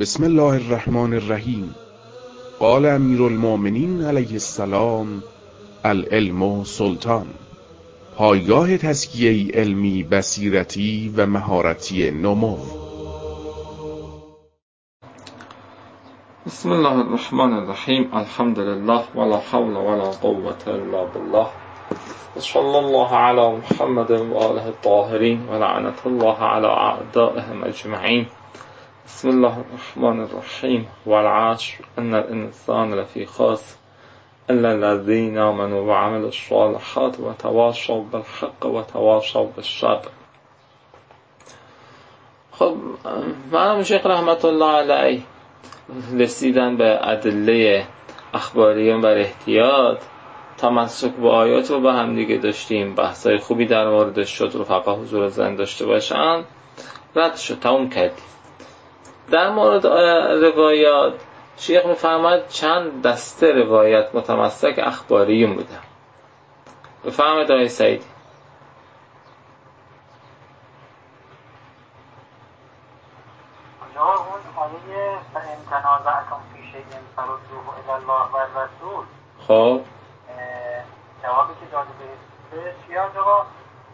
بسم الله الرحمن الرحیم. قال امیر المؤمنین علیه السلام: العلم سلطان. پایگاه تزکیه علمی، بصیرتی و مهارتی نمو. بسم الله الرحمن الرحیم. الحمد لله ولا حول ولا قوة الا بالله. صلی الله علی محمد و آله الطاهرین و لعنت الله علی اعدائهم اجمعین. بسم الله الرحمن الرحیم. والعصر ان الانسان لفی خسر الا الذین آمنوا وعملوا الصالحات وتواصوا بالحق وتواصوا بالصبر. خب مرحوم شیخ رحمت الله علیه رسیدن به ادله اخباریون بر احتیاط، تمسک با آیات رو با هم دیگه داشتیم، بحثای خوبی در موردش شد، رفقا حضور ذهن داشته باشن، رد شد، تموم کردیم. در مورد روایات شیخ میفرماید چند دسته روایت متمسک اخباریون بودن. بفرمایید آقای سعیدی. آیه فَإِن تَنَازَعْتُمْ فِی شَیْءٍ فَرُدُّوهُ إِلی الله وَالرَّسُولِ. خب جوابی که داده به چیه آقا؟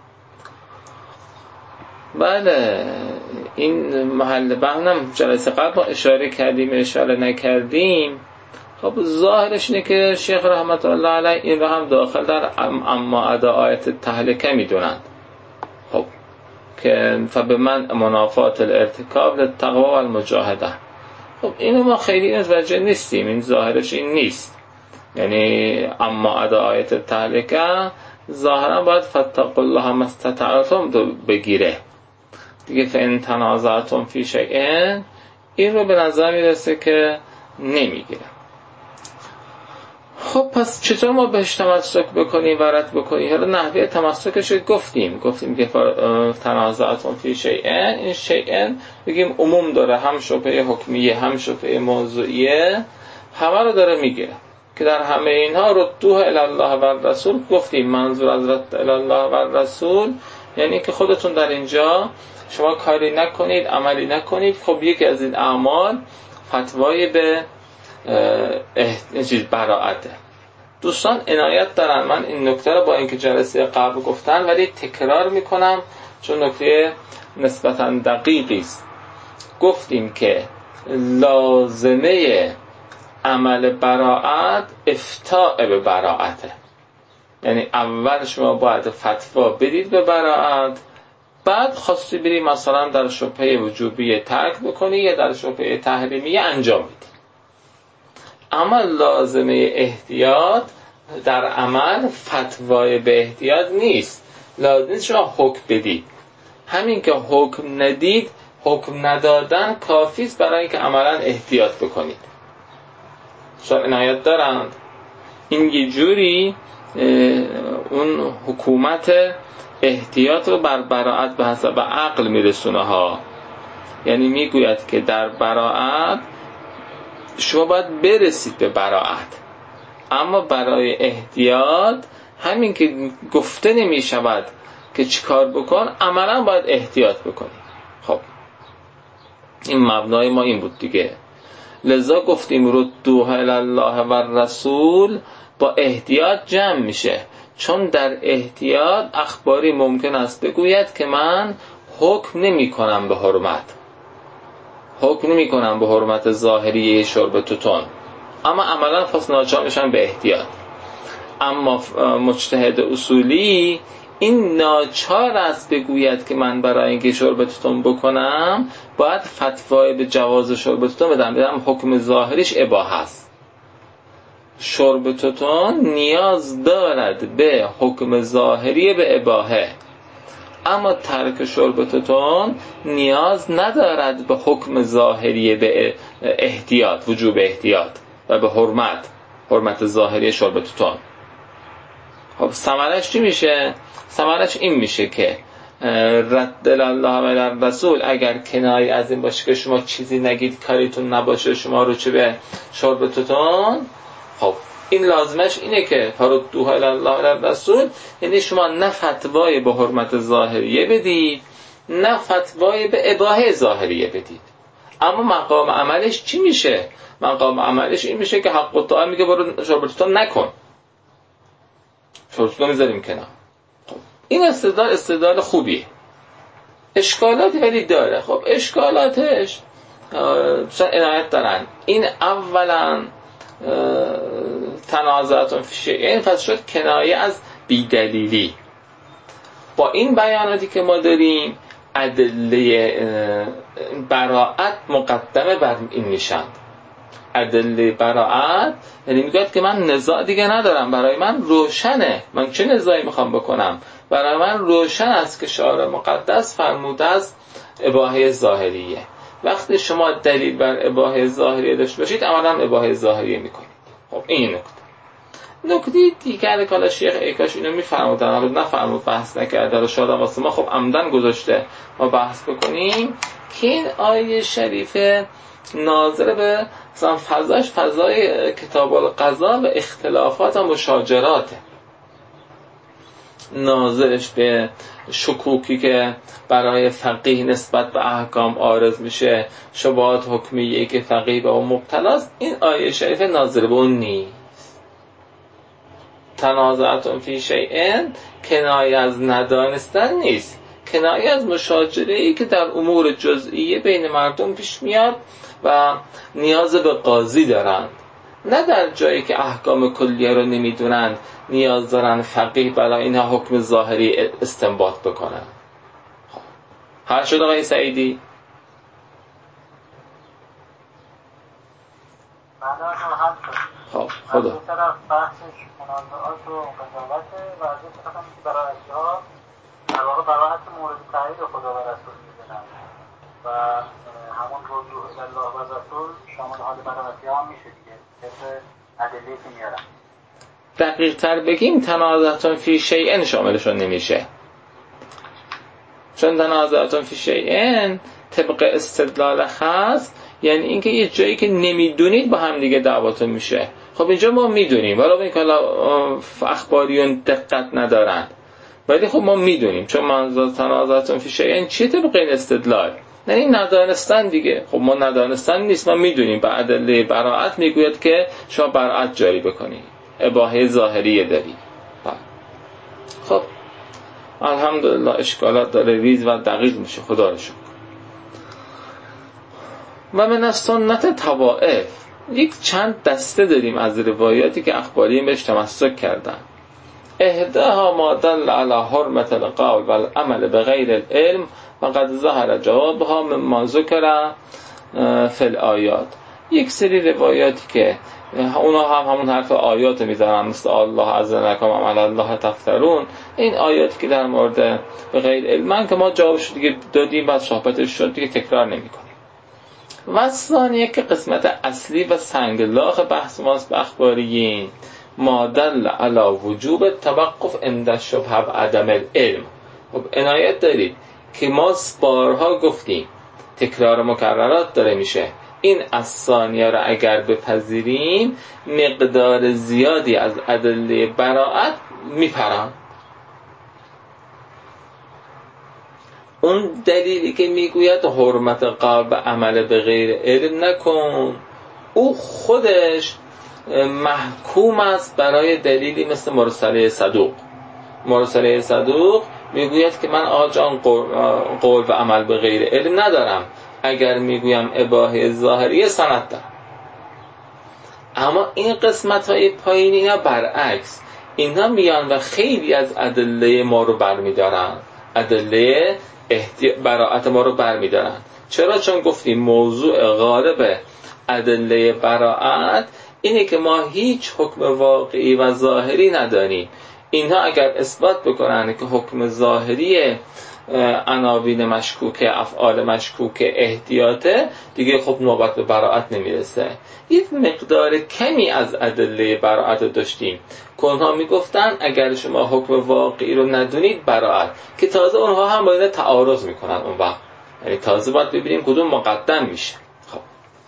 بله، این محل بحثم جلسه قبل ما اشاره کردیم، اشاره نکردیم. خب ظاهرش اینه که شیخ رحمت الله علیه این رو هم داخل در اما ادا آیت تهلکه میدونند. خب که فبمن منافات الارتکاب للتقوی والمجاهده. خب اینو ما خیلی متوجه نیستیم، این ظاهرش این نیست. یعنی اما ادا آیت تهلکه ظاهرا باید فاتقوا الله ما استطعتم بگیره دیگه. فإن تنازعتم فی شیء این رو به نظر میرسه که نمیگیره. خب پس چطور ما بهش تمسک بکنیم و رد بکنیم؟ حالا نحوه تمسکش رو گفتیم که تنازعتم فی شیء، این شیء بگیم عموم داره، هم شبهه حکمیه هم شبهه موضوعیه، همه رو داره میگیره که در همه اینها ردوه الی الله و الرسول. گفتیم منظور از رد الی الله و الرسول یعنی که خودتون در اینجا شما کاری نکنید، عملی نکنید. خب یکی از این اعمال فتوای به براءته. دوستان عنایت دارن، من این نکته رو با اینکه جلسه قبل گفتن ولی تکرار میکنم چون نکته نسبتاً دقیقی است. گفتیم که لازمه عمل براءت افتاء به براءته، یعنی اول شما باید فتوا بدید به براءت، بعد خواستی بری مثلا در شبهه وجوبی ترک بکنی یا در شبهه تحریمی انجام بدی. اما لازمه احتیاط در عمل فتوای به احتیاط نیست، لازم شما حکم بدید. همین که حکم ندید، حکم ندادن کافیست برای اینکه عملا احتیاط بکنید. شما عنایت دارند این یه جوری اون حکومت احتیاط رو بر براءت به حسب عقل میرسونه ها. یعنی میگوید که در براءت شما باید برسید به براءت، اما برای احتیاط همین که گفته نمی شود که چیکار بکن، عملا باید احتیاط بکنی. خب این مبنای ما این بود دیگه. لذا گفتیم ردوه الی الله و الرسول با احتیاط جمع میشه، چون در احتیاط اخباری ممکن است بگوید که من حکم نمی کنم به حرمت، حکم نمی کنم به حرمت ظاهری شرب توتون، اما عملا خواست ناچار میشن به احتیاط. اما مجتهد اصولی این ناچار است بگوید که من برای اینکه شرب توتون بکنم باید فتوای به جواز شرب توتون بدم حکم ظاهریش اباحه است. شرب توتون نیاز دارد به حکم ظاهری به اباحه، اما ترک شرب توتون نیاز ندارد به حکم ظاهری به احتیاط، وجوب احتیاط و به حرمت ظاهری شرب توتون. خب ثمرش چی میشه؟ ثمرش این میشه که رد الله و الرسول اگر کنایه از این باشه که شما چیزی نگید، کاریتون نباشه، شما رو چه به شرب توتون، خب این لازمش اینه که فردوه الی الله و الرسول، یعنی شما نه فتوای به حرمت ظاهریه بدید نه فتوای به اباحه ظاهریه بدید. اما مقام عملش چی میشه؟ مقام عملش این میشه که حق الطاعه میگه برو شربتون نکن، شربتون میذاریم کنار. این استدلال خوبیه. اشکالاتی ولی داره. خب اشکالاتش عنایت دارن. این اولا تنازعاتون فیشه، این پس شد کنایه از بیدلیلی. با این بیاناتی که ما داریم ادله براءت مقدمه بر این میشند. ادله براءت یعنی میگوید که من نزاع دیگه ندارم، برای من روشنه، من چه نزاعی میخوام بکنم، برای من روشن است که شارع مقدس فرموده است اباحه ظاهریه. وقتی شما دلیل بر اباحه ظاهریه داشته باشید عملا اباحه ظاهریه میکنید. خب این نکته دیگر که شیخ ایکاش اینو میفرمودن، حالا نفرمود بحث نکرده، رو شاید واسه ما خب عمدن گذاشته ما بحث بکنیم که این آیه شریفه ناظر به مثلا فضای کتاب القضا و اختلافات و مشاجراته، ناظرش به شکوکی که برای فقیه نسبت به احکام عارض میشه، شبهات حکمیه که فقیه به اون مبتلاست. این آیه شریفه ناظر به اون نیست. تنازعاتون فی شیئن کنایه از ندانستن نیست، کنایه از مشاجره‌ای که در امور جزئیه بین مردم پیش میاد و نیاز به قاضی دارند، نه در جایی که احکام کلیه رو نمیدونند نیاز دارن فقیه برای اینها حکم ظاهری استنباط بکنن. حل شد آقای سعیدی؟ خب خدا از این طرف بحثش منازعات و قضاوته و از این طرف هم که برایتی ها در واقع برایت مورد تایید خدا و رسول میدونن و همون رجوع الله و رسول شامل حال برایتی ها میشه دیگه طبق ادله که میارن. دقیق تر بگیم تنازعاتون فی شیئن شاملشون نمیشه، چون تنازعاتون فی شیئن طبق استدلال خاص یعنی اینکه یه جایی که نمیدونید با هم دیگه دعواتون میشه. خب اینجا ما میدونیم، ولی اینکه اخباریون دقت ندارن، ولی خب ما میدونیم چون منظور تنازعاتون فی شیئن چیه طبق این استدلال، یعنی ندانستن دیگه. خب ما ندانستن نیست، ما میدونیم با ادله براءت میگوید که شما براءت جاری بکنید، اباحه ظاهریه داری. خب الحمدلله اشکالات داره ریز و دقیق میشه، خدا رو شکر. و من از سنت طوائف یک چند دسته داریم از روایاتی که اخباریین بهش تمسک کردن. احداها ما دل علی حرمت القول والعمل بغیر العلم و قد ظهر جوابها مما ذکر فی الآیات. یک سری روایاتی که اونا هم همون حرف آیات میزنن، مثل الله عز لکم علی الله تفترون، این آیاتی که در مورد بغیر علم که ما جوابش دیگه دادیم، بعد صحبتش شد دیگه تکرار نمی‌کنیم. و ثانیه که قسمت اصلی و سنگلاخ بحث ماست به اخباریین، ما دل علی وجوب توقف عند الشبهه و عدم العلم. خب عنایت دارید که ما بارها گفتیم تکرار مکررات داره میشه، این از ثانیه را اگر بپذیریم مقدار زیادی از ادله براءت میپرن. اون دلیلی که میگوید حرمت قول به عمل به غیر علم نکن، او خودش محکوم است برای دلیلی مثل مرسله صدوق. مرسله صدوق میگوید که من آقا جان قول و عمل به غیر علم ندارم، اگر میگویم اباحه ظاهریه سند دارم. اما این قسمت های پایین اینا برعکس، اینا میان و خیلی از ادله ما رو برمیدارن، ادله براءت ما رو برمیدارن. چرا؟ چون گفتیم موضوع غالب ادله براءت اینه که ما هیچ حکم واقعی و ظاهری نداریم. اینها اگر اثبات بکنن که حکم ظاهری عناوین مشکوکه، افعال مشکوکه، احتیاطه، دیگه خب نوبت به براءت نمیرسه. یک مقدار کمی از ادله براءت داشتیم که اونها میگفتن اگر شما حکم واقعی رو ندونید براءت، که تازه اونها هم باید تعارض میکنن اون وقت، یعنی تازه باید ببینیم کدوم مقدم میشه. خب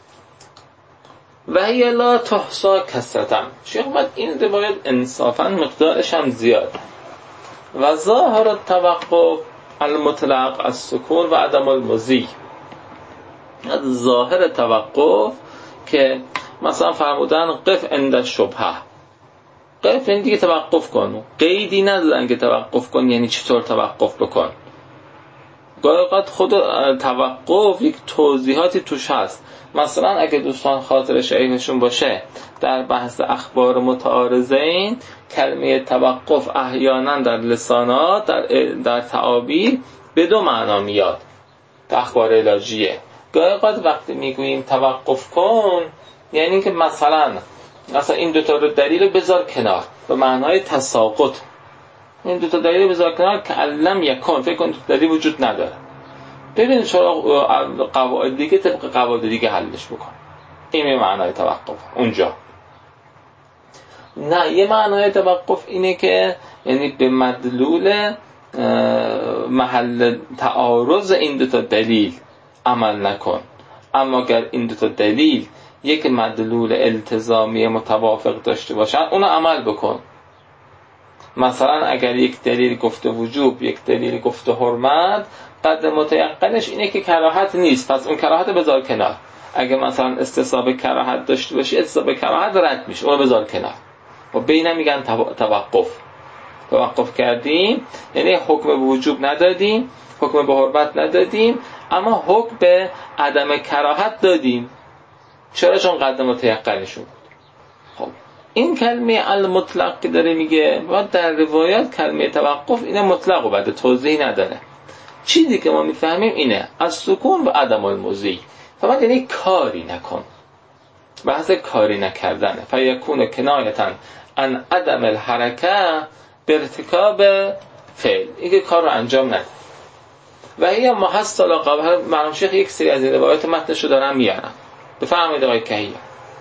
و هی لا تحصا کثرتم. شیخ اومد این روایت انصافا مقدارش هم زیاد. و ظاهر التوقف المطلق السکون و عدم المضی. ظاهر توقف که مثلا فرمودن قف عند شبهه، قف یعنی دیگه توقف کن، قیدی ندادن که توقف کن یعنی چطور توقف بکن. گاهی اوقات خود توقف یک توضیحاتی توش هست. مثلا اگه دوستان خاطر شریفشون باشه در بحث اخبار متعارضین کلمه توقف احیانا در لسانات در تعابیر به دو معنا میاد. در اخبار علاجیه گاهی اوقات وقتی میگوییم توقف کن یعنی که مثلا این دو تا دلیل رو بذار کنار به معنای تساقط. این دو تا دلیل بذار کنار که علم یکن، فکر کن دلیل وجود نداره، ببین چرا قواعد دیگه طبق قواعد دیگه حلش بکن. این معنای توقف اونجا. نه، یه معنای توقف اینه که یعنی به مدلول محل تعارض این دو تا دلیل عمل نکن، اما اگر این دو تا دلیل یک مدلول التزامی متوافق داشته باشن اون عمل بکن. مثلا اگر یک دلیل گفته وجوب، یک دلیل گفته حرمت، قد متيقنش اینه که کراهت نیست، پس اون کراهت بذار کنار. اگه مثلا استصحاب کراهت داشته باشی استصحاب کراهت رد میشه، اون بذار کنار. و بینم میگن توقف کردیم یعنی حکم به وجوب ندادیم، حکم به حرمت ندادیم، اما حکم به عدم کراهت دادیم. چرا؟ چون قد متيقنشون. خب این کلمه المطلق که داره میگه و در روایات کلمه توقف اینه مطلق و بعد توضیح نداره. چیزی که ما میفهمیم اینه از سکون و عدم المضی، فقط یعنی کاری نکن، بحث کاری نکردنه. فیکون کنایتا عن عدم الحرکه به ارتکاب فعل، این که کار رو انجام نده. و هی محصل قبل مرحوم شیخ یک سری از این روایات متنشو دارن میارن. بفرمایید آقای کهیه.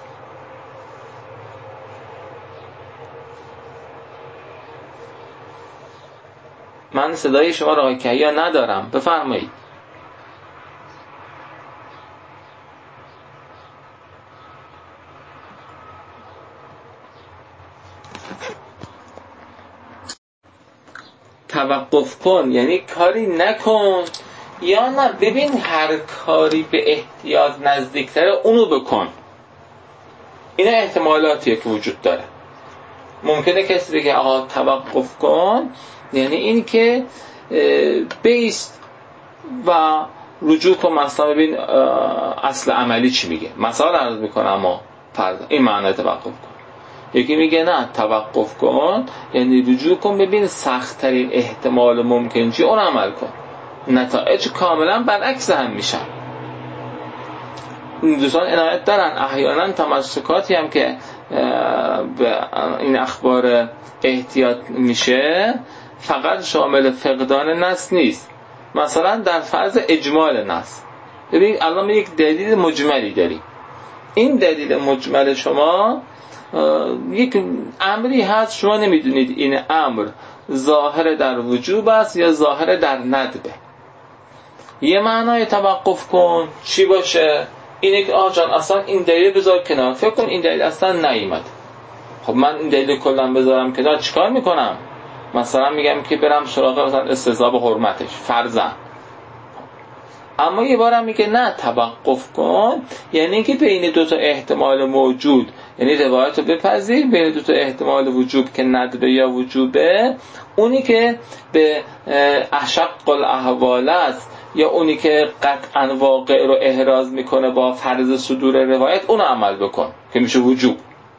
من صدای شما را آقای کهیه ندارم، بفرمایید. توقف کن یعنی کاری نکن، یا نه ببین هر کاری به احتیاط نزدیکتره اونو بکن. اینا احتمالاتیه که وجود داره. ممکنه کسی بگه آقا توقف کن یعنی این که بیست و رجوع کن، مثلا ببین اصل عملی چی میگه، مثلا عرض میکنم اما فرض این معنی توقف کن. یکی میگه نه توقف کن یعنی رجوع کن، ببین سخت ترین احتمال ممکن چی اون عمل کن. نتایج کاملا برعکس هم میشن. دوستان عنایت دارن احیانا تمسکاتی هم که به این اخبار احتیاط میشه فقط شامل فقدان نص نیست. مثلا در فرض اجمال نص، ببین الان یک دلیل مجملی داریم، این دلیل مجمل شما یک امری هست، شما نمیدونید این امر ظاهر در وجوب است یا ظاهر در ندبه. یه معنای توقف کن چی باشه؟ اینه که جان اصلا این دلیل بذار کنار، فکر کن این دلیل اصلا نیامد. خب من این دلیل کلا بذارم کنار چیکار میکنم؟ مثلا میگم که برم سراغ مثلا استحضاب حرمتش فرضاً. اما یه بارم میگه نه توقف کن یعنی که بین دو تا احتمال موجود، یعنی روایت رو بپذیر بین دو تا احتمال وجوب که ندبه یا وجوبه، اونی که به اشق الاحوال است یا اونی که قطعا واقع رو احراز میکنه با فرض صدور روایت اون عمل بکن که میشه وجوب.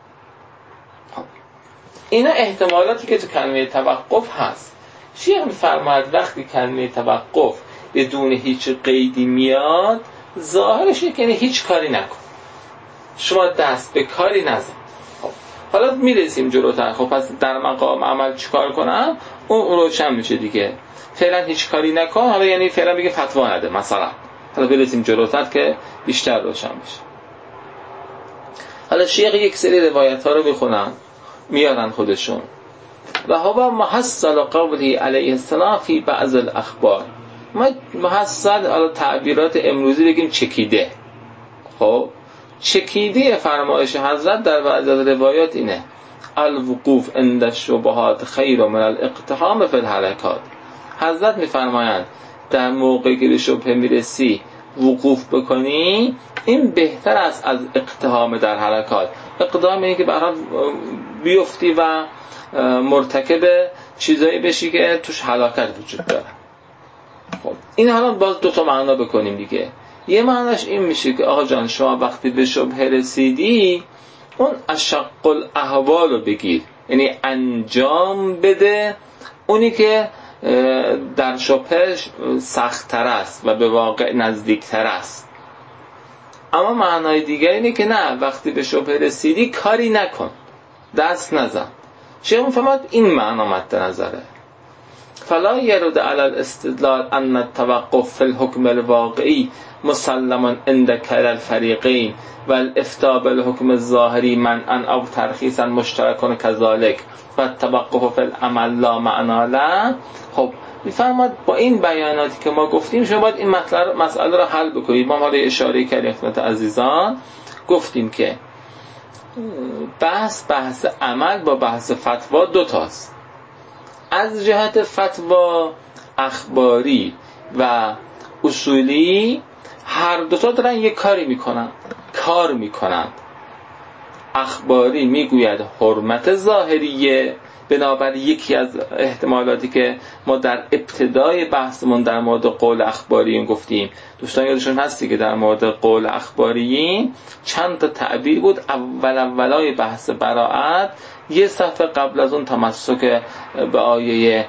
اینا احتمالاتی که تو کلمه توقف هست. شیخ میفرماید وقتی کلمه توقف بدون هیچ قیدی میاد ظاهرش اینه که هیچ کاری نکن، شما دست به کاری نزن. خب حالا میرسیم جلوتر. خب پس در مقام عمل چیکار کنم؟ اون روشن میشه دیگه. فعلا هیچ کاری نکن، حالا یعنی فعلا بگه فتوا نده مثلا. حالا برسیم جلوتر که بیشتر روشن بشه. حالا شیخ یک سری روایت ها رو میارن خودشون. و هو محصل قوله علیه السلام فی بعض الاخبار. ما محصل حالا تعبیرات امروزی بگیم چکیده. خب چکیده فرمایش حضرت در بعض از روایات اینه الوقوف عند الشبهات خیر من الاقتحام فی الحرکات. حضرت میفرمایند در موقعی که به شبهه میرسی وقوف بکنی این بهتر است از اقتحام در حرکات. اقدام اینه که به هر حال بیفتی و مرتکب چیزایی بشی که توش هلاکت وجود داره. خب این حالا باز دو تا معنا بکنیم دیگه. یه معناش این میشه که آقا جان شما وقتی به شبهه رسیدی اون اشق الاحوال رو بگیر، یعنی انجام بده اونی که در شبهه سخت‌تر است و به واقع نزدیکتر است. اما معنای دیگر اینه که نه، وقتی به شبهه رسیدی کاری نکن، دست نزن. شیخ می‌فرماید این معنا مد نظره. فلا يرد على الاستدلال ان التوقف في الحكم الواقعي مسلما عند كلا الفريقين والافتاء بالحكم الظاهري منعا او ترخيصا مشترك كذلك والتوقف في العمل لا معنى له. خب میفرماد با این بیاناتی که ما گفتیم شما باید این مسئله رو حل بکنید. ما حالا اشاره کردیم خدمت عزیزان، گفتیم که بحث عمل با بحث فتوا دو تاست. از جهت فتوا اخباری و اصولی هر دوتا دارن یک کار میکنن. اخباری میگوید حرمت ظاهریه، بنابر یکی از احتمالاتی که ما در ابتدای بحثمون در مورد قول اخباریین گفتیم. دوستان یادشون هستی که در مورد قول اخباریین چند تا تعبیر بود. اولای بحث براءت یه صفحه قبل از اون تمسک به آیه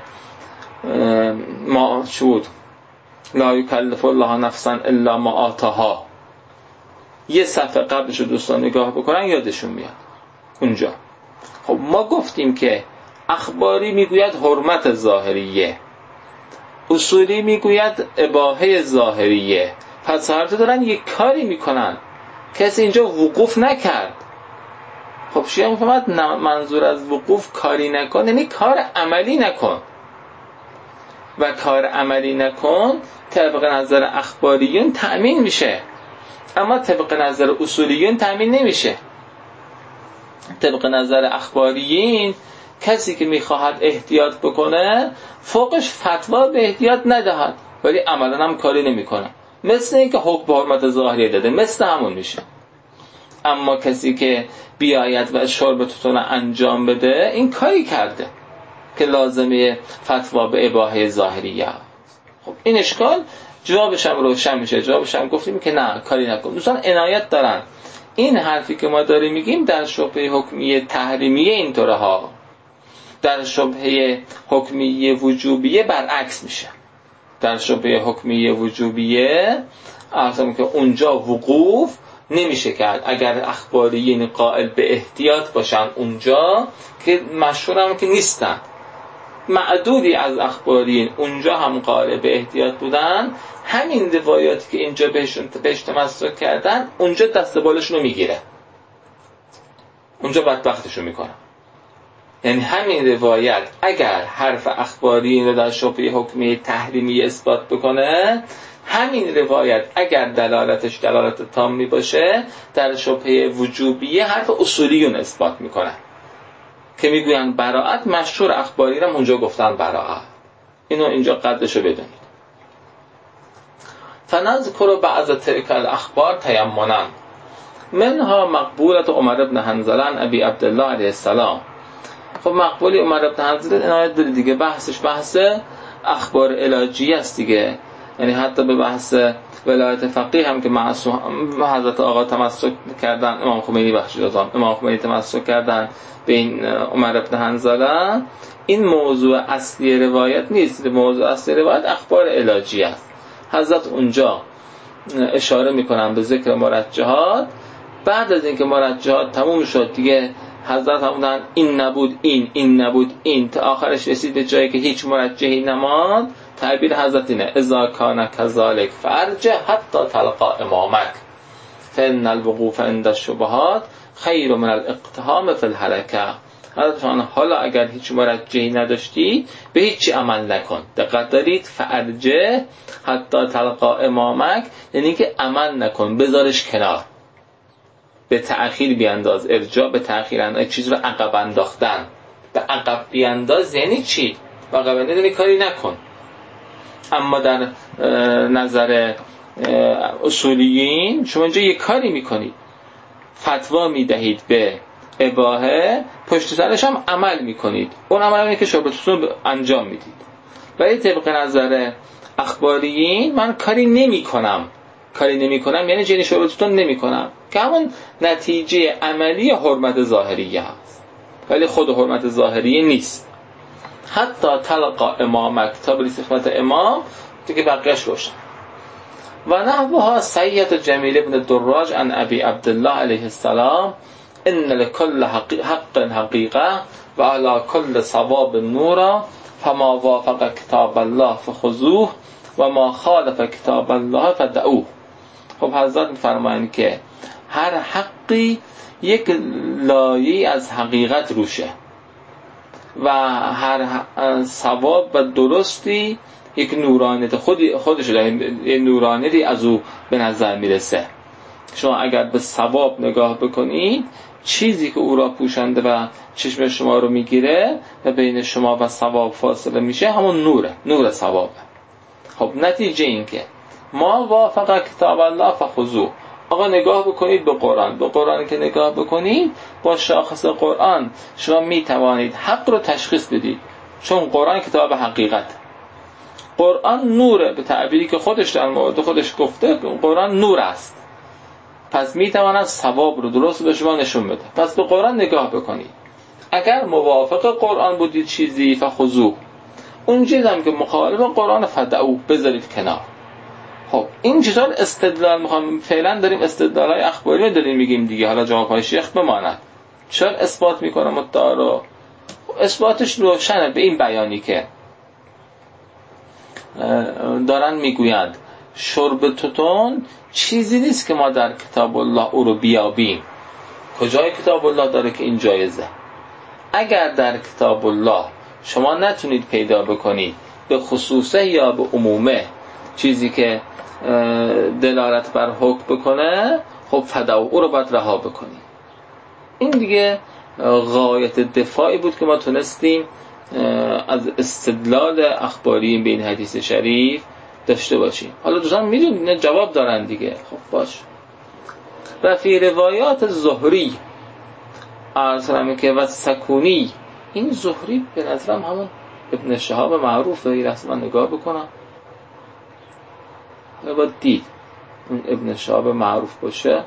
ما شد لا یکلف الله نفسا الا ما آتاها، یه صفحه قبلش رو دوستان نگاه بکنن یادشون میاد اونجا. خب ما گفتیم که اخباری میگوید حرمت ظاهریه، اصولی میگوید اباحه ظاهریه. پس هر دو دارن یک کاری میکنن، کسی اینجا وقوف نکرد. خب شیعه میفهمد منظور از وقوف کاری نکن یعنی کار عملی نکن، و کار عملی نکن طبق نظر اخباریون تأمین میشه، اما طبق نظر اصولیون تأمین نمیشه. طبق نظر اخباریین کسی که میخواهد احتیاط بکنه فوقش فتوا به احتیاط ندهد ولی عملا هم کاری نمیکنه، مثل این که حکم به حرمت ظاهریه داده، مثل همون میشه. اما کسی که بیاید و شرب توتون انجام بده این کاری کرده که لازمه فتوا به اباحه ظاهریه. خب این اشکال جوابش هم روشن میشه. جوابش هم گفتیم که نه کاری نکن. دوستان عنایت دارن این حرفی که ما داریم میگیم در شبهه حکمیه تحریمیه اینطوره ها، در شبهه حکمیه وجوبیه برعکس میشه. در شبهه حکمیه وجوبیه اصلا که اونجا وقوف نمیشه کرد اگر اخباریین قائل به احتیاط باشن اونجا، که مشهور هم که نیستن. معدودی از اخباریین اونجا هم قائل به احتیاط بودن، همین روایاتی که اینجا بهش تمسک کردن اونجا دست بالشون رو میگیره، اونجا بدبختشو میکنه. یعنی همین روایت اگر حرف اخباریین رو در شبهه حکمی تحریمی اثبات بکنه، همین روایت اگر دلالتش دلالت تامی باشه در شبهه وجوبیه حرف اصولیون اثبات میکنه که میگوین براءت. مشهور اخباری رو اونجا گفتن براءت. اینو اینجا قدرشو بدونید. فنذکر بعض تلک الاخبار تیمنا منها مقبولت عمر بن حنظله عن ابی عبدالله علیه السلام. خب مقبولی عمر بن حنظله عنایت دارید دیگه، بحثش بحث اخبار علاجی است دیگه، یعنی حتی به بحث ولایت فقیه هم که معصوم حضرت آقا تمسک کردن، امام خمینی امام خمینی تمسک کردن به این عمر بن حنظله. این موضوع اصلی روایت نیست، موضوع اصلی روایت اخبار علاجی است. حضرت اونجا اشاره میکنن به ذکر مرجحات. بعد از اینکه مرجحات تموم شد دیگه حضرت همونن این نبود این نبود این، تا آخرش رسید به جایی که هیچ مرجحی نماند. تعبیر حضرت اینه اذا کان کذالک فرجه حتی تلقا امامک فان الوقوف عند الشبهات خیر من الاقتحام فی الحرکه. حضرت حالا اگر هیچ مرجحی نداشتی به هیچی عمل نکن. دقت دارید، فرجه حتی تلقا امامک یعنی که عمل نکن، بذارش کنار، به تأخیر بیانداز. ارجاع به تأخیر انداز، چیز رو عقب انداختن. به عقب بیانداز یعنی چی؟ عقب انداز یعنی کاری نکن. اما در نظر اصولیین شما اینجا یک کاری میکنید، فتوا میدهید به اباحه، پشت سرش هم عمل میکنید، اون عمل اینه که شربتون انجام میدید. ولی طبق نظر اخباریین من کاری نمیکنم یعنی جنی شربتون نمیکنم، که همون نتیجه عملی حرمت ظاهریه هست، ولی خود حرمت ظاهریه نیست. حتی تلقا امامک، تا بریسی خدمت امام دیگه بقیهش روشن. و نحوها سید جمیل بن دراج عن ابی عبدالله علیه السلام ان لکل حق حقیقه و علی کل صواب نورا فما وافق کتاب الله فخذوه و ما خالف کتاب الله فدعوه. خب حضرت میفرمایند که هر حقی یک لایه از حقیقت روشه و هر صواب و درستی یک نورانیت خودش یه نورانیتی از او به نظر میرسه. شما اگر به صواب نگاه بکنید، چیزی که او را پوشنده و چشم شما رو میگیره و بین شما و صواب فاصله میشه همون نور صوابه. خب نتیجه این که ما وافق کتاب الله فخذوه، آقا نگاه بکنید به قرآن که نگاه بکنید، با شاخص قرآن شما میتوانید حق رو تشخیص بدید، چون قرآن کتاب حقیقت، قرآن نوره، به تعبیری که خودش در مورد خودش گفته قرآن نور است، پس میتواند ثواب رو درست به شما نشون بده. پس به قرآن نگاه بکنید، اگر موافق قرآن بودید چیزی فخذوه، اون چیز هم که مخالف قرآن فدعوه، بذارید کنار. خب این چطور استدلال میخوام؟ فعلا داریم استدلالای اخباری داریم میگیم دیگه، حالا جوابهای شیخ بماند. چرا اثبات میکنم مدعا رو؟ اثباتش روشنه به این بیانی که دارن میگویند شربتون چیزی نیست که ما در کتاب الله او رو بیابیم. کجای کتاب الله داره که این جایزه؟ اگر در کتاب الله شما نتونید پیدا بکنید به خصوصه یا به عمومه چیزی که دلالت بر حکم بکنه، خب فدعو، او رو باید رها بکنید. این دیگه غایت دفاعی بود که ما تونستیم از استدلال اخباری به این حدیث شریف داشته باشیم. حالا دوستان میدونید جواب دارن دیگه، خب باش. و فی روایات زهری ارسلم که و سکونی، این زهری به نظرم همون ابن شهاب معروفه، این رسما نگاه بکنم باید دید اون ابن شهاب معروف باشه.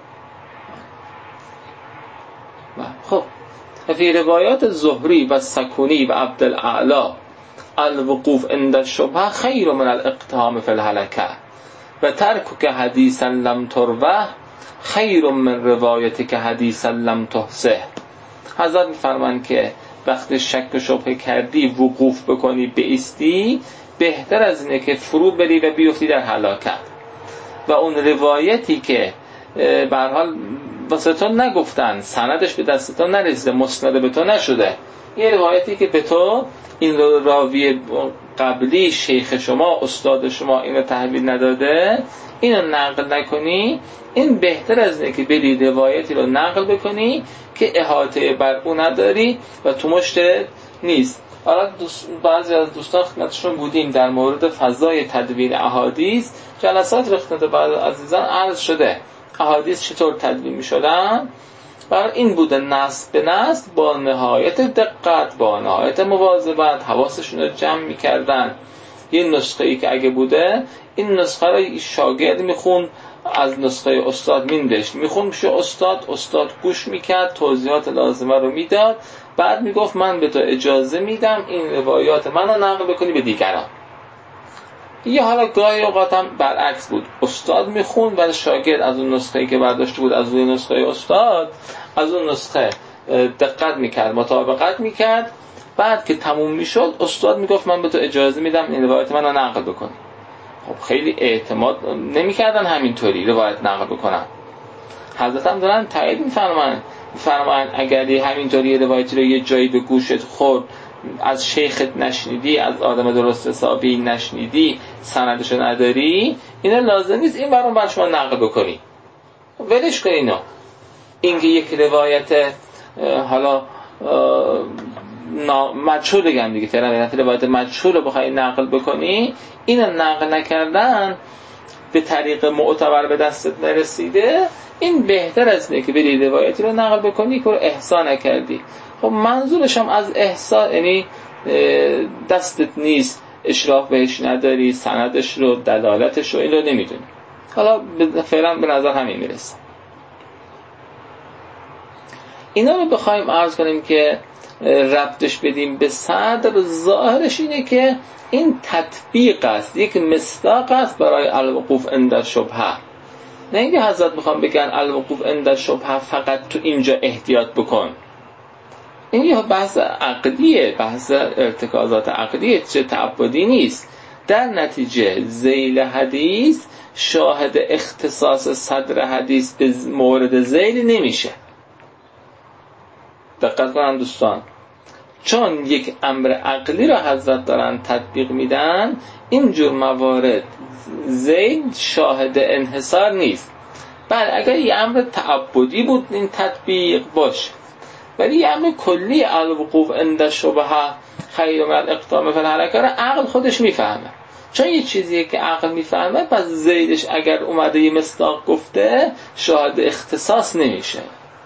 خب فی روایات زهری و سکونی و عبدالاعلی الوقوف عند الشبهه خیر من الاقتحام فی الهلکه و ترک که حدیثا لم تروه خیر من روایتی که حدیثا لم تحصه. حضرت میفرمایند که وقتی شک و شبهه کردی وقوف بکنی بایستی، بهتر از اینه که فرو بری و بیفتی در هلاکت. و اون روایتی که به هر حال واسه تو نگفتن، سندش به دست تو نرسیده، مسند به تو نشده، یه روایتی که به تو این راوی قبلی شیخ شما استاد شما اینو تحویل نداده، اینو نقل نکنی، این بهتر از اینه که بری روایتی رو نقل بکنی که احاطه بر اون نداری و تو مشتت نیست. حالا بعضی از دوستان خدمتشون بودیم در مورد فضای تدوین احادیث، جلسات خدمت بعضی عزیزان عرض شده احادیث چطور تدوین می شدن. برای این بوده نسل به نسل با نهایت دقت، با نهایت مواظبت حواسشون رو جمع می کردن. یه نسخه ای که اگه بوده، این نسخه رو شاگرد میخون، از نسخه استاد میندشت، میخون میشه استاد گوش میکرد، توضیحات لازمه رو میداد، بعد میگفت من به تو اجازه میدم این روایات منو نقل بکنی به دیگران. یا حالا گاهی اوقات هم برعکس بود، استاد میخون و شاگرد از اون نسخه‌ای که برداشته بود از اون نسخه استاد، از اون نسخه دقت میکرد، مطابقت میکرد، بعد که تموم میشد استاد میگفت من به تو اجازه میدم این روایت منو نقل بکنی. خب خیلی اعتماد نمیکردن همینطوری روایت نقل بکنن. حضرت هم دارن تایید میفرمایند اگر همینطوری روایتی رو یه جایی به گوشت خورد، از شیخت نشنیدی، از آدم درست حسابی نشنیدی، سندشو نداری، اینا لازم نیست این برام بر شما نقل بکنی، ولش کن اینو. اینکه یک روایت حالا مجهول بگم دیگه، فعلا روایت مجهول رو بخوای نقل بکنی، اینو نقل نکردن به طریق معتبر به دستت نرسیده، این بهتر از اینه که بری روایتی رو نقل بکنی که رو احصا نکردی. خب منظورش هم از احصا یعنی دستت نیست، اشراف بهش نداری، سندش رو، دلالتش رو، این رو نمیدونی. حالا فعلا به نظر همین میرسه. اینا رو بخوایم عرض کنیم که ربطش بدیم به صدر، ظاهرش اینه که این تطبیق است، یک مصداق است برای الوقوف عند الشبهه. نه اینکه حضرت میخوام بگن الوقوف عند الشبهه فقط تو اینجا احتیاط بکن. این یه بحث عقدیه، بحث ارتکازات عقدیه، چه تعبدی نیست. در نتیجه ذیل حدیث شاهد اختصاص صدر حدیث به مورد ذیل نمیشه. دقت کنن دوستان، چون یک امر عقلی را حضرت دارن تطبیق میدن، اینجور موارد ذیل شاهد انحصار نیست. بله اگر یه امر تعبدی بود این تطبیق باشه، ولی یه امر کلی الوقوف عند الشبهه خیر من الاقدام فی الهلکه را عقل خودش میفهمه. چون یه چیزیه که عقل میفهمه، پس ذیلش اگر اومده یه مصداق گفته شاهد اختصاص نمیشه.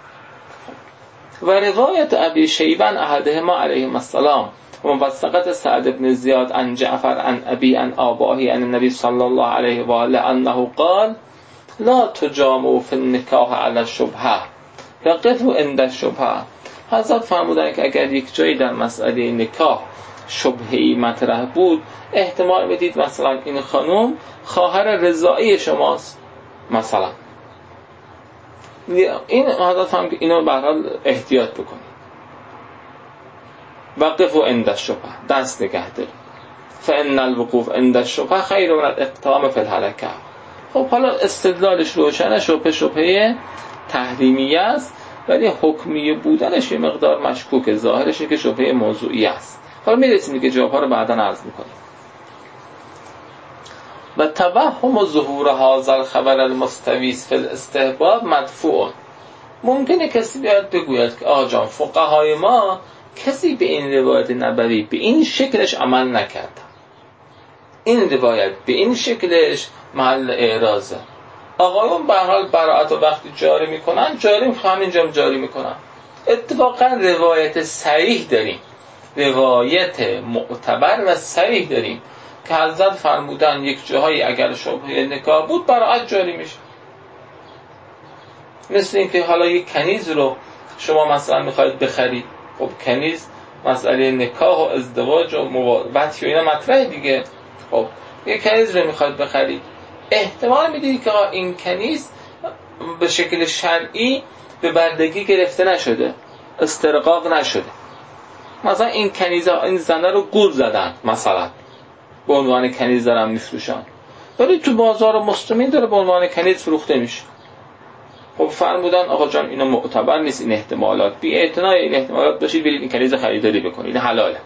و روایت ابی شیبان احدهما علیهم السلام و موثقت سعد بن زیاد عن جعفر عن ابی عن آبائه عن النبی صلی الله علیه و آله انه قال لا تجامعوا فی النکاح علی الشبهه وقفوا عند الشبهه. حضرت فرمودن که اگر یک جایی در مسئله نکاح شبهه‌ای مطرح بود، احتمال بدید مثلا این خانم خواهر رضاعی شماست مثلا، این حضرت هم که اینو به هر حال احتیاط بکنید. وقفوا عند الشبهه، دست نگه دارید. فان الوقوف عند الشبهه خیر من الاقدام فی الهلکه. خب حالا استدلالش روشنه، شبهه تحریمیه است، ولی حکمی بودنش یه مقدار مشکوکه. ظاهرش اینه که شبهه موضوعی است. حالا میرسیم که جوابها رو بعداً عرض میکنیم. و توهم ظهور هذا الخبر المستویس فی الاستحباب مدفوع. ممکنه کسی بیاد بگوید که آقا جان فقهای ما کسی به این روایت نبوی به این شکلش عمل نکرد، این روایت به این شکلش محل اعراضه. آقایون به هر حال براءت و وقتی جاری میکنن، همینجا جاری میکنن. اتفاقا روایت صحیح داریم، روایت معتبر و صحیح داریم که حضرت فرمودن یک جاهایی اگر شبهه نکاح بود براءت جاری میشه. مثل این که حالا یک کنیز رو شما مثلا میخواید بخرید، خب کنیز مسئله نکاح و ازدواج و مواربت و اینا مطرح دیگه. خب یک کنیز رو میخواید بخرید، احتمال میدید که این کنیز به شکل شرعی به بردگی گرفته نشده، استرقاق نشده. مثلا این کنیزا این زنه رو گول زدن مثلا، به عنوان کنیز دارن میفروشن، ولی تو بازار مسلمین داره به عنوان کنیز فروخته میشه. خب فرمودن آقا جان اینا معتبر نیست، این احتمالات، بی اعتنای این احتمالات باشید برید این کنیز خریداری بکنید، این حلاله.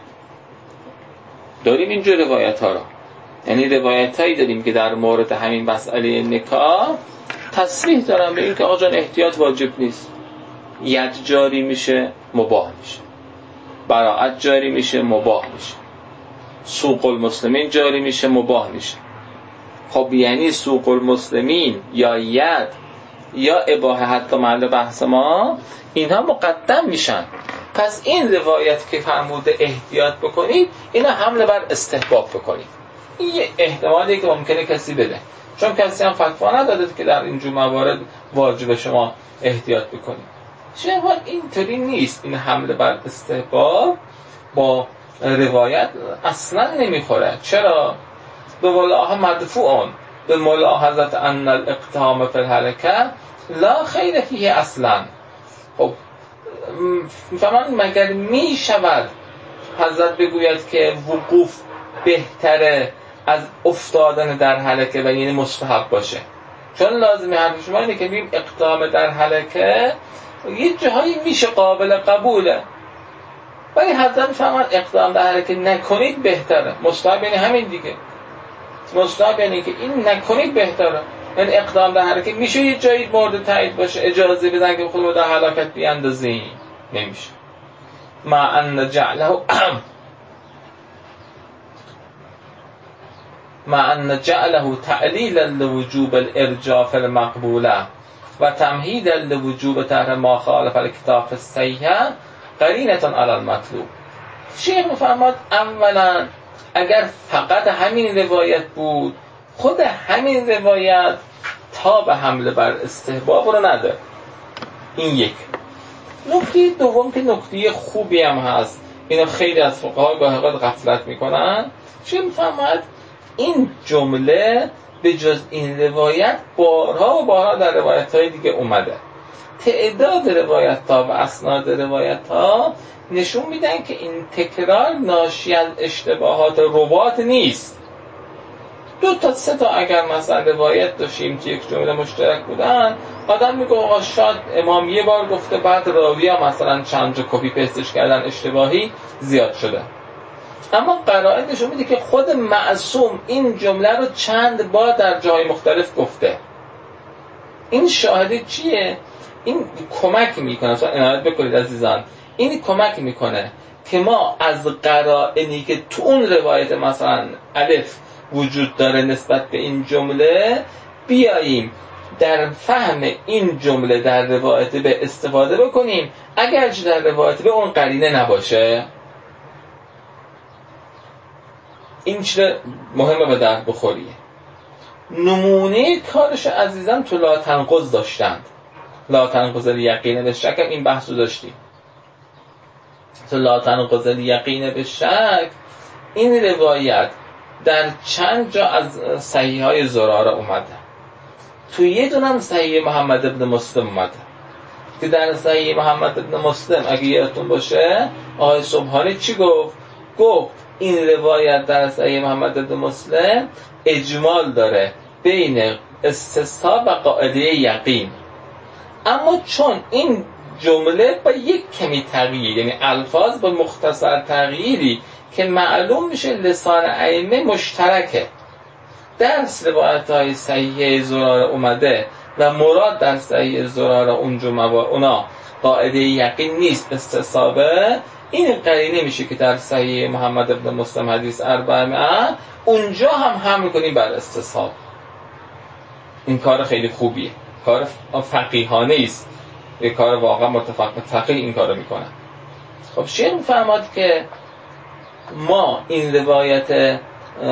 داریم اینجور روایت ها رو، یعنی روایت هایی داریم که در مورد همین مسئله نکاح تصریح دارن به این که آقا جان احتیاط واجب نیست، ید جاری میشه مباح میشه، براءت جاری میشه مباح میشه، سوق المسلمین جاری میشه مباح میشه. خب یعنی سوق المسلمین یا ید یا اباحه حتی محل بحث ما اینها مقدم میشن. پس این روایت که فرموده احتیاط بکنید، اینا حمله بر استحباب بکنید. این یه احتمالی که ممکنه کسی بده، چون کسی هم فتوا نداده که در اینجور موارد واجب شما احتیاط بکنید. شما اینطوری نیست. این حمله بر استحباب با روایت اصلا نمیخوره. چرا؟ به ملاحظه مدفوعون به ملاحظت ان الاقدام فی الهلکه لا خیر فیه اصلا. خب فهمن مگر می شود حضرت بگوید که وقوف بهتره از افتادن در هلکه و یعنی مستحب باشه؟ چون لازمی حرف شما اینه که بیم اقدام در هلکه یه جاهایی میشه قابل قبوله، ولی حضرت فهمن اقدام در هلکه نکنید بهتره. مستحب یعنی همین دیگه، مستحب یعنی که این نکنید بهتره، یعنی اقدام در حرکت میشه یه جایی مورد تایید باشه، اجازه بدن که خود رو در حرکت بیاندازیم، نمیشه. مع ان جعله مع ان جعله تعلیلا لوجوب الارجاء فی المقبوله و تمهیدا لوجوب طرح ما خالف الکتاب الصحیح قرینة علی المطلوب. شیخ می‌فرماد اولا اگر فقط همین روایت بود، خود همین روایت تا به حمله بر استحباب رو نداره. این یک. نکته دوم که نکته خوبی هم هست، اینو خیلی از فقها گاهی اوقات غفلت میکنن. چه میفهمد این جمله به جز این روایت بارها و بارها در روایت‌های دیگه اومده. تعداد روایت‌ها و اسناد روایت‌ها نشون میدن که این تکرار ناشی از اشتباهات روات نیست. 2 تا 3 تا اگر مثلا روایت داشتیم که یک جمله مشترک بودن، آدم میگه آقا شاید امام یه بار گفته بعد راوی ها مثلا چند جا کپی پستش کردن اشتباهی زیاد شده. اما قرائن نشون میده که خود معصوم این جمله رو چند بار در جای مختلف گفته. این شاهدی چیه؟ این کمک میکنه، مثلا عنایت بکنید عزیزان، این کمک میکنه که ما از قرائنی که تو اون روایت مثلا الف وجود داره نسبت به این جمله بیاییم در فهم این جمله در روایت به استفاده بکنیم، اگرچه در روایت به اون قرینه نباشه. این چیز مهمه به درک بخوریه. نمونه کارش عزیزان تو لا تنقض داشتند. لا تنقض الیقین به شک این بحثو داشتیم. تو لا تنقض الیقین به شک این روایت در چند جا از صحیح‌های زراره اومده. تو یه دونم صحیح محمد ابن مسلم اومده که در صحیح محمد ابن مسلم اگه یادتون باشه آقای سبحانی چی گفت؟ گفت این روایت در صحیح محمد ابن مسلم اجمال داره بین استصحاب و قاعده یقین، اما چون این جمله با یک کمی تغییر، یعنی الفاظ با مختصر تغییری که معلوم میشه لسان ائمه مشترکه، در روایت‌های صحیح زراره اومده و مراد در صحیح زراره اونا قاعده یقین نیست، استصحابه، این قرینه میشه که در صحیح محمد ابن مسلم حدیث 400 اونجا هم حمل کنیم بر استصحاب. این کار خیلی خوبیه، کار فقیهانه است، یک کار واقعا متفق فقیه این کارو میکنه. خب شیخ میفرماد که ما این روایت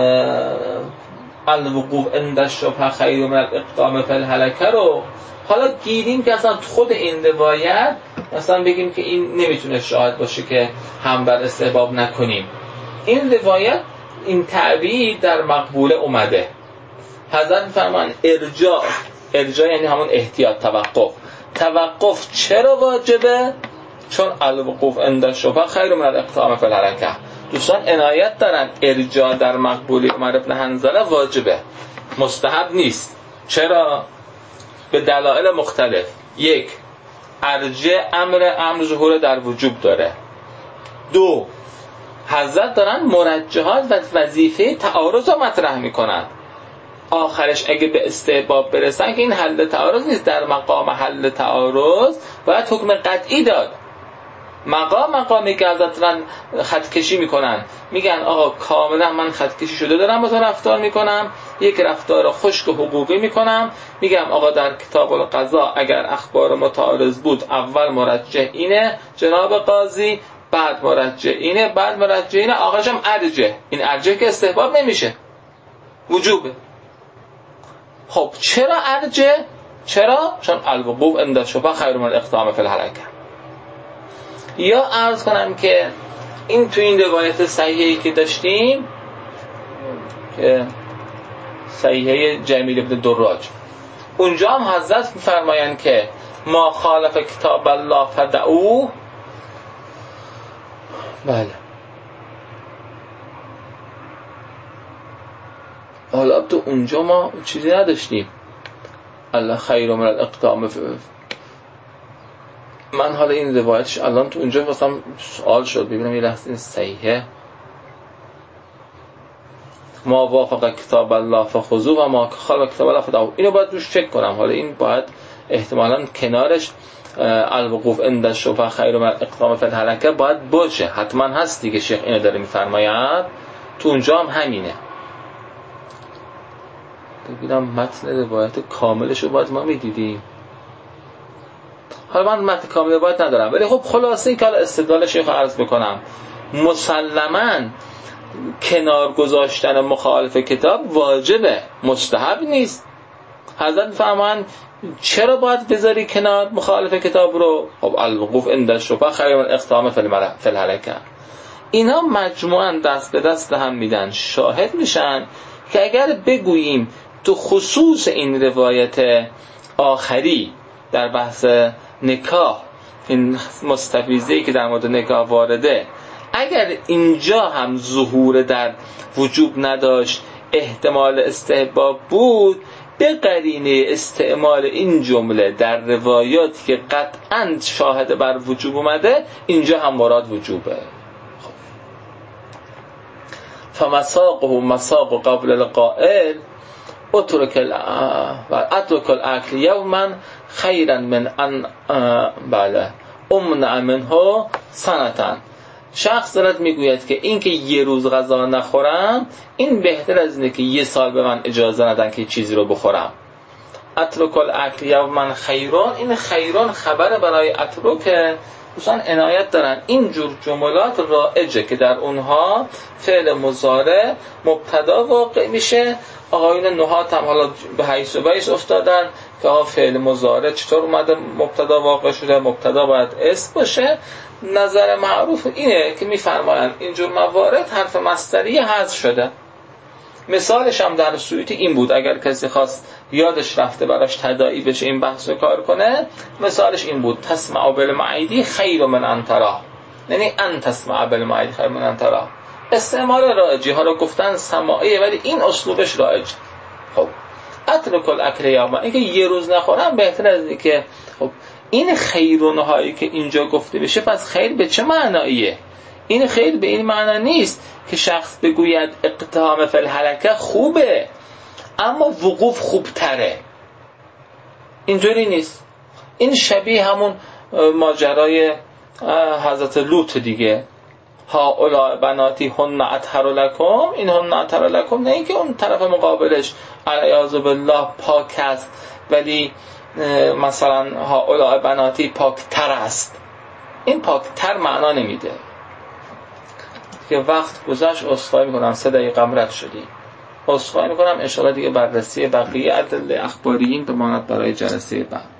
الوقوف عند الشبهه خیر من الاقدام فی الهلکه رو حالا گیریم که اصلا خود این روایت مثلا بگیم که این نمیتونه شاهد باشه که هم بر استحباب نکنیم. این روایت این تعبیر در مقبوله اومده. حضرت میفرمان ارجاع یعنی همون احتیاط، توقف چرا واجبه؟ چون الوقوف عند الشبهه خیر من الاقدام فی الهلکه. دوستان عنایت دارن ارجاع در مقبوله عمر ابن حنظله واجبه، مستحب نیست. چرا؟ به دلایل مختلف. 1. ارجع امر ظهور در وجوب داره. 2. حضرت دارن مرجحات و وظیفه تعارض رو مطرح میکنن. آخرش اگه به استحباب برسن که این حل تعارض نیست، در مقام حل تعارض باید حکم قطعی داد. مقامی که حضرت دارن خط کشی میکنن، میگن آقا کاملا من خط کشی شده دارم با تو رفتار میکنم، یک رفتار خشک و حقوقی میکنم، میگم آقا در کتاب القضا اگر اخبار متعارض بود اول مرجح اینه جناب قاضی، بعد مرجح اینه، بعد مرجح اینه، آخرش هم ارجح. این ارجح که استحباب نمیشه، وجوبه. خب چرا ارجح؟ چرا؟ چون الوقوف عند الشبهه خیر من الاقدام فی الهلکه. یا عرض کنم که این تو این روایت صحیحی که داشتیم که صحیحه جمیل ابن دراج، اونجا هم حضرت می‌فرمایند که ما خالف کتاب الله فدعوه. بله، حالا تو اونجا ما چیزی نداشتیم الله خیر من الاقدام. من حالا این روایتش الان تو اونجا واسم سوال شد، ببینم یه لحظه این صحیحه. ما وافق کتاب الله فخذوه و ما خالف کتاب الله فدعوه. اینو باید روش چک کنم. حالا این باید احتمالاً کنارش الوقوف عند الشبهه خیر من الاقدام فی الهلکه باید باشه، حتما هست دیگه. شیخ اینو داره میفرماید تو اونجا هم همینه. ببینم متن روایت کاملش رو باید ما میدیدیم. حالا من متن کامل روایت ندارم، ولی خب خلاصه این که استدلال شیخ عرض بکنم، مسلماً کنار گذاشتن مخالف کتاب واجبه، مستحب نیست. حضرت فرمان چرا باید بذاری کنار مخالف کتاب رو؟ خب الوقوف عند الشبهه خیر من الاقدام فی الهلکه. اینا مجموعاً دست به دست هم میدن، شاهد میشن که اگر بگوییم تو خصوص این روایت آخری در بحث نکاح، این مستفیضه‌ای که در مورد نکاح وارده، اگر اینجا هم ظهور در وجوب نداشت، احتمال استحباب بود، به قرینه استعمال این جمله در روایاتی که قطعاً شاهد بر وجوب اومده، اینجا هم مراد وجوبه. فمساقه مساق قبل القائل اترک الاکل یوما خیرا من ان امنع منه سنتن. شخص دارد میگوید که این که یه روز غذا نخورم این بهتر از اینه که یه سال به من اجازه ندن که چیزی رو بخورم. اترک الاکل یوما خیرون، این خیرون خبر برای اترک، دوستان عنایت دارن این جور جملات رایجه که در اونها فعل مضارع مبتدا واقع میشه. آقایون نحات هم حالا به حیث و بیس افتادن که فعل مضارع چطور اومده مبتدا واقع شده، مبتدا باید اسم باشه. نظر معروف اینه که میفرمایند اینجور موارد حرف مصدری حذف شده. مثالش هم در سویتی این بود، اگر کسی خواست یادش رفته براش تداعی بشه این بحث رو کار کنه، مثالش این بود: تسمع بالمعیدی خیر من ان تراه، یعنی ان تسمع بالمعیدی خیر من ان تراه. استعمال رایجی، حالا گفتن سماعیه ولی این اسلوبش رایج. خب اترک الاکل یوما، اینکه یه روز نخورم بهتر از اینه که، خب این خیرونهایی که اینجا گفته بشه، پس خیر به چه معناییه؟ این خیر به این معنا نیست که شخص بگوید اقتحام فی الهلکه خوبه اما وقوف خوبتره، اینجوری نیست. این شبیه همون ماجرای حضرت لوط دیگه، ها اولا بناتی هن اطهر لکم، این هن اطهر لکم، نه اینکه اون طرف مقابلش الیاذ بالله پاک است ولی مثلا ها اولا بناتی پاکتر است، این پاکتر معنا نمیده. که وقت گذشت، عذرخواهی میکنم 3 دقیقه رد شدی، عذرخواهی میکنم. ان شاءالله دیگه بررسی بقیه ادله اخباریین بماند برای جلسه بعد.